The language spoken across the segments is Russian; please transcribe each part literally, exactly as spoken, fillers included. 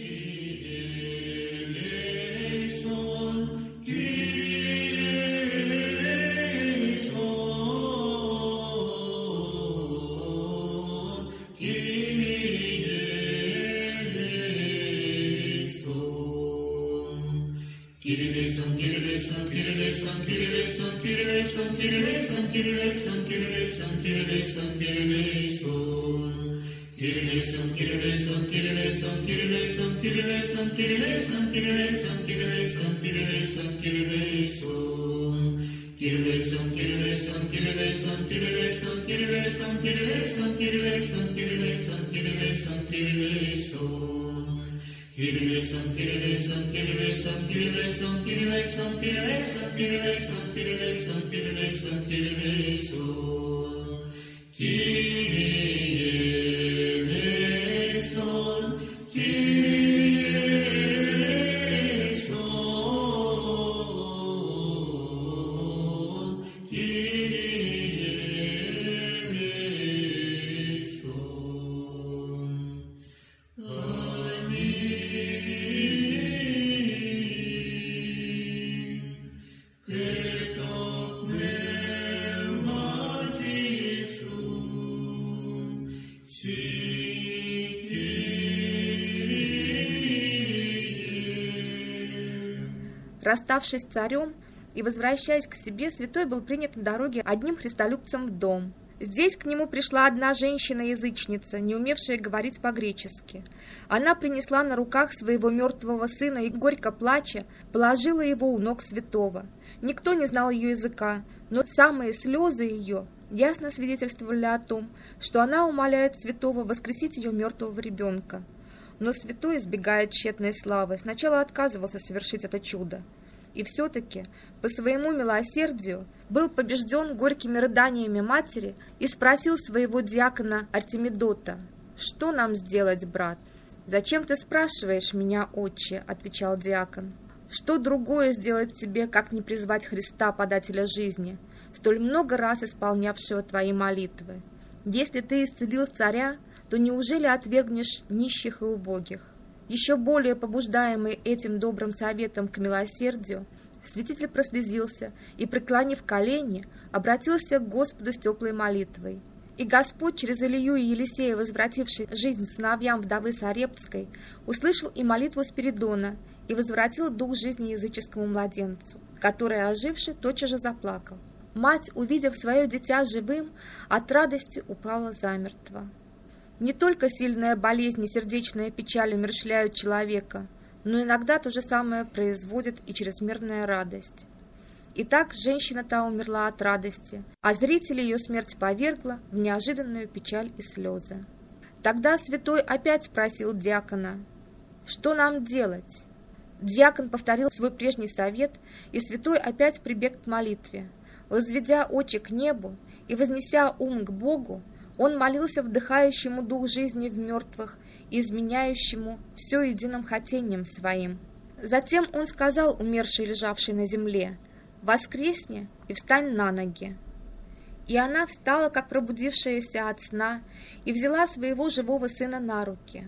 Расставшись с царем и возвращаясь к себе, святой был принят на дороге одним христолюбцем в дом. Здесь к нему пришла одна женщина-язычница, не умевшая говорить по-гречески. Она принесла на руках своего мертвого сына и, горько плача, положила его у ног святого. Никто не знал ее языка, но самые слезы ее ясно свидетельствовали о том, что она умоляет святого воскресить ее мертвого ребенка. Но святой, избегая тщетной славы, сначала отказывался совершить это чудо. И все-таки, по своему милосердию, был побежден горькими рыданиями матери и спросил своего диакона Артемидота: «Что нам сделать, брат?» «Зачем ты спрашиваешь меня, отче?» — отвечал диакон. «Что другое сделать тебе, как не призвать Христа, подателя жизни, столь много раз исполнявшего твои молитвы? Если ты исцелил царя, то неужели отвергнешь нищих и убогих?» Еще более побуждаемый этим добрым советом к милосердию, святитель прослезился и, преклонив колени, обратился к Господу с теплой молитвой. И Господь, через Илью и Елисея, возвративший жизнь сыновьям вдовы Сарептской, услышал и молитву Спиридона и возвратил дух жизни языческому младенцу, который, оживший, тотчас же заплакал. Мать, увидев свое дитя живым, от радости упала замертво. Не только сильная болезнь и сердечная печаль умерщвляют человека, но иногда то же самое производит и чрезмерная радость. Итак, женщина та умерла от радости, а зрители ее смерть повергла в неожиданную печаль и слезы. Тогда святой опять спросил диакона: «Что нам делать?» Диакон повторил свой прежний совет, и святой опять прибег к молитве. Возведя очи к небу и вознеся ум к Богу, он молился вдыхающему дух жизни в мертвых и изменяющему все единым хотением своим. Затем он сказал умершей, лежавшей на земле: «Воскресни и встань на ноги». И она встала, как пробудившаяся от сна, и взяла своего живого сына на руки.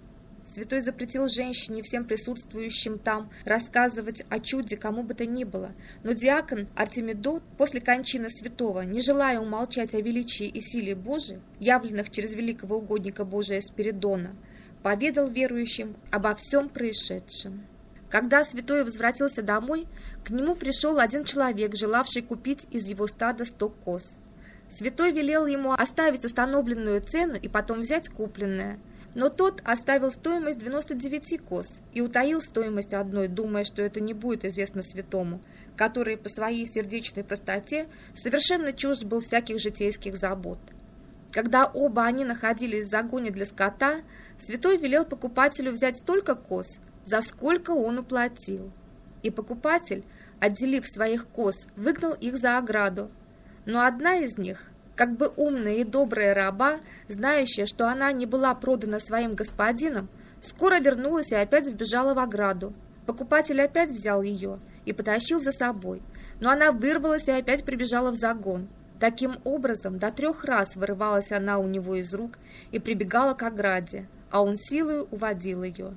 Святой запретил женщине и всем присутствующим там рассказывать о чуде кому бы то ни было, но диакон Артемидот после кончины святого, не желая умолчать о величии и силе Божией, явленных через великого угодника Божия Спиридона, поведал верующим обо всем происшедшем. Когда святой возвратился домой, к нему пришел один человек, желавший купить из его стада сто коз. Святой велел ему оставить установленную цену и потом взять купленное. Но тот оставил стоимость девяносто девяти коз и утаил стоимость одной, думая, что это не будет известно святому, который по своей сердечной простоте совершенно чужд был всяких житейских забот. Когда оба они находились в загоне для скота, святой велел покупателю взять столько коз, за сколько он уплатил. И покупатель, отделив своих коз, выгнал их за ограду. Но одна из них, как бы умная и добрая раба, знающая, что она не была продана своим господином, скоро вернулась и опять вбежала в ограду. Покупатель опять взял ее и потащил за собой, но она вырвалась и опять прибежала в загон. Таким образом, до трех раз вырывалась она у него из рук и прибегала к ограде, а он силою уводил ее.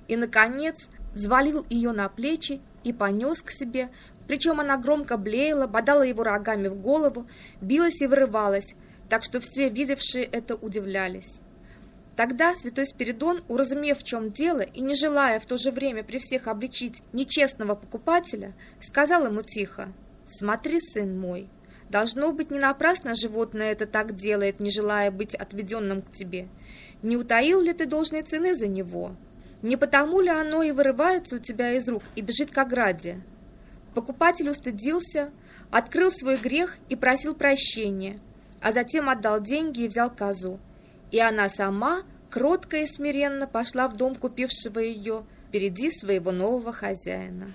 и, наконец, взвалил ее на плечи и понес к себе, причем она громко блеяла, бодала его рогами в голову, билась и вырывалась, так что все, видевшие это, удивлялись. Тогда святой Спиридон, уразумев, в чем дело, и не желая в то же время при всех обличить нечестного покупателя, сказал ему тихо: «Смотри, сын мой, должно быть, не напрасно животное это так делает, не желая быть отведенным к тебе. Не утаил ли ты должной цены за него? Не потому ли оно и вырывается у тебя из рук и бежит к ограде?» Покупатель устыдился, открыл свой грех и просил прощения, а затем отдал деньги и взял козу. И она сама, кротко и смиренно, пошла в дом купившего ее впереди своего нового хозяина.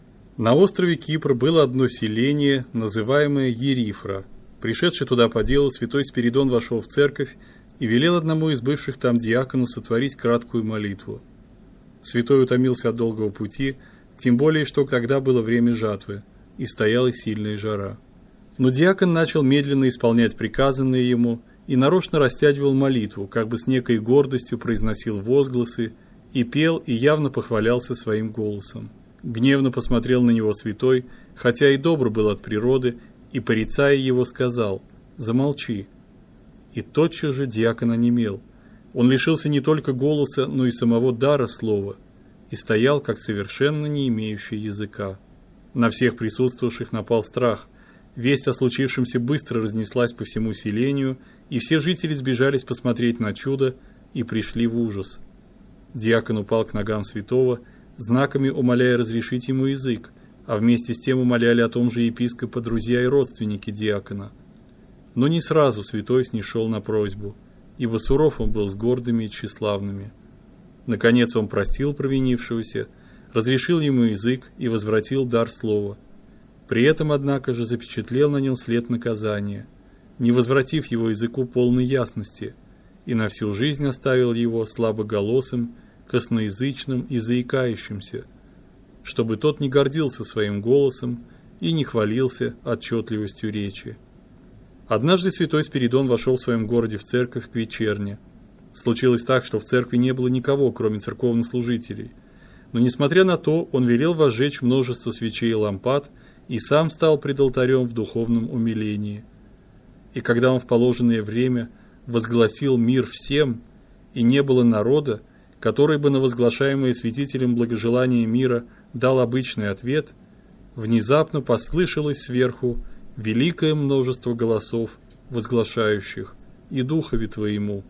На острове Кипр было одно селение, называемое Ерифра. Пришедший туда по делу, святой Спиридон вошел в церковь и велел одному из бывших там диакону сотворить краткую молитву. Святой утомился от долгого пути, тем более, что тогда было время жатвы, и стояла сильная жара. Но диакон начал медленно исполнять приказанное ему и нарочно растягивал молитву, как бы с некой гордостью произносил возгласы, и пел, и явно похвалялся своим голосом. Гневно посмотрел на него святой, хотя и добр был от природы, и, порицая его, сказал: «Замолчи». И тотчас же диакон онемел. Он лишился не только голоса, но и самого дара слова, и стоял, как совершенно не имеющий языка. На всех присутствовавших напал страх. Весть о случившемся быстро разнеслась по всему селению, и все жители сбежались посмотреть на чудо и пришли в ужас. Диакон упал к ногам святого, знаками умоляя разрешить ему язык, а вместе с тем умоляли о том же епископа друзья и родственники диакона. Но не сразу святой снишел на просьбу, ибо суров он был с гордыми и тщеславными. Наконец он простил провинившегося, разрешил ему язык и возвратил дар слова. При этом, однако же, запечатлел на нем след наказания, не возвратив его языку полной ясности, и на всю жизнь оставил его слабоголосым, косноязычным и заикающимся, чтобы тот не гордился своим голосом и не хвалился отчетливостью речи. Однажды святой Спиридон вошел в своем городе в церковь к вечерне. Случилось так, что в церкви не было никого, кроме церковных служителей. Но, несмотря на то, он велел возжечь множество свечей и лампад и сам стал пред алтарем в духовном умилении. И когда он в положенное время возгласил мир всем, и не было народа, который бы на возглашаемое святителем благожелание мира дал обычный ответ, внезапно послышалось сверху великое множество голосов, возглашающих: «И духове твоему».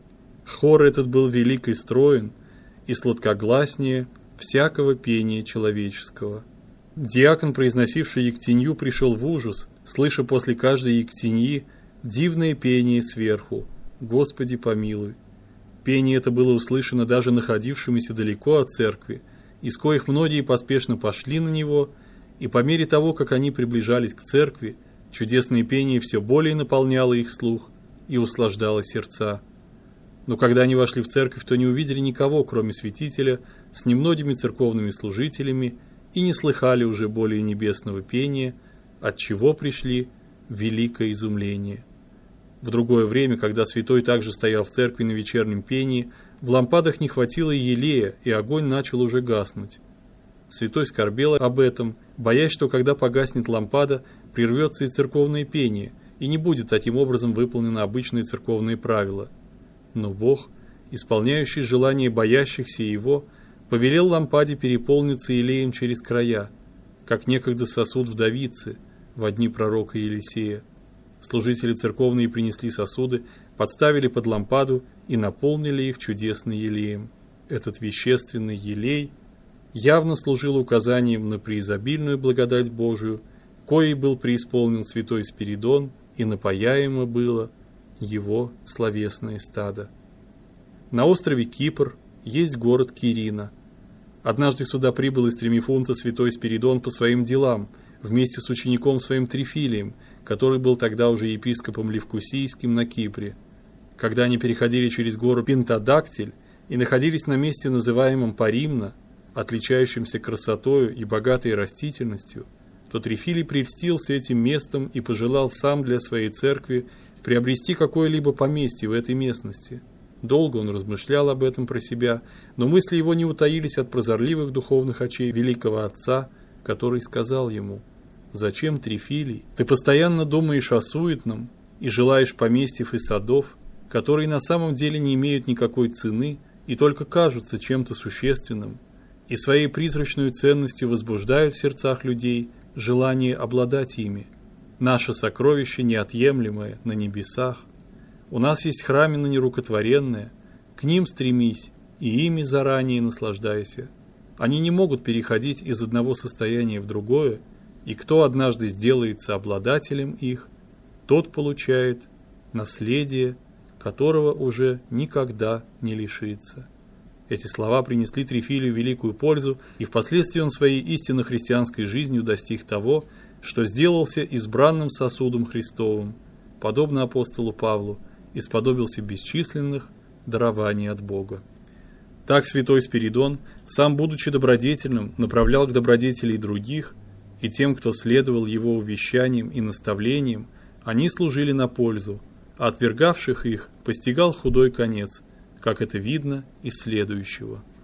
Хор этот был велик и строен, и сладкогласнее всякого пения человеческого. Диакон, произносивший ектенью, пришел в ужас, слыша после каждой ектеньи дивное пение сверху: «Господи помилуй». Пение это было услышано даже находившимися далеко от церкви, из коих многие поспешно пошли на него, и по мере того, как они приближались к церкви, чудесное пение все более наполняло их слух и услаждало сердца. Но когда они вошли в церковь, то не увидели никого, кроме святителя, с немногими церковными служителями, и не слыхали уже более небесного пения, от чего пришли в великое изумление. В другое время, когда святой также стоял в церкви на вечернем пении, в лампадах не хватило елея, и огонь начал уже гаснуть. Святой скорбел об этом, боясь, что когда погаснет лампада, прервется и церковное пение, и не будет таким образом выполнено обычные церковные правила. Но Бог, исполняющий желание боящихся Его, повелел лампаде переполниться елеем через края, как некогда сосуд вдовицы во дни пророка Елисея. Служители церковные принесли сосуды, подставили под лампаду и наполнили их чудесным елеем. Этот вещественный елей явно служил указанием на преизобильную благодать Божию, коей был преисполнен святой Спиридон, и напояемо было его словесное стадо. На острове Кипр есть город Кирина. Однажды сюда прибыл из Тремифунта святой Спиридон по своим делам, вместе с учеником своим Трифилием, который был тогда уже епископом Левкусийским на Кипре. Когда они переходили через гору Пентадактиль и находились на месте, называемом Паримна, отличающимся красотою и богатой растительностью, то Трифилий прельстился этим местом и пожелал сам для своей церкви приобрести какое-либо поместье в этой местности. Долго он размышлял об этом про себя, но мысли его не утаились от прозорливых духовных очей великого отца, который сказал ему: «Зачем, Трифилий, ты постоянно думаешь о суетном и желаешь поместьев и садов, которые на самом деле не имеют никакой цены и только кажутся чем-то существенным, и своей призрачной ценностью возбуждают в сердцах людей желание обладать ими? Наше сокровище неотъемлемое на небесах. У нас есть храмины нерукотворенные, к ним стремись и ими заранее наслаждайся. Они не могут переходить из одного состояния в другое, и кто однажды сделается обладателем их, тот получает наследие, которого уже никогда не лишится». Эти слова принесли Трифилию великую пользу, и впоследствии он своей истинно христианской жизнью достиг того, что сделался избранным сосудом Христовым, подобно апостолу Павлу, и сподобился бесчисленных дарований от Бога. Так святой Спиридон, сам будучи добродетельным, направлял к добродетели и других, и тем, кто следовал его увещаниям и наставлениям, они служили на пользу, а отвергавших их постигал худой конец, как это видно из следующего.